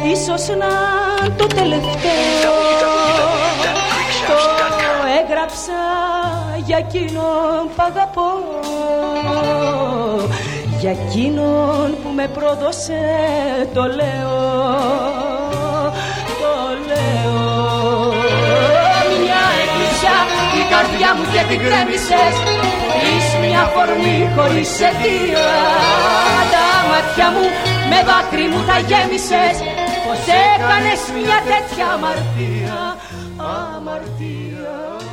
ίσως να το τελευταίο. Το έγραψα για εκείνον που αγαπώ, για εκείνον που με πρόδωσε, το λέω, το λέω. Μια εκκλησιά η καρδιά μου και την κρέμισες, χωρίς μια φορμή, χωρίς αιτία. Τα μάτια μου με δάκρυ μου τα γέμισες, πως έκανες μια τέτοια αμαρτία, αμαρτία.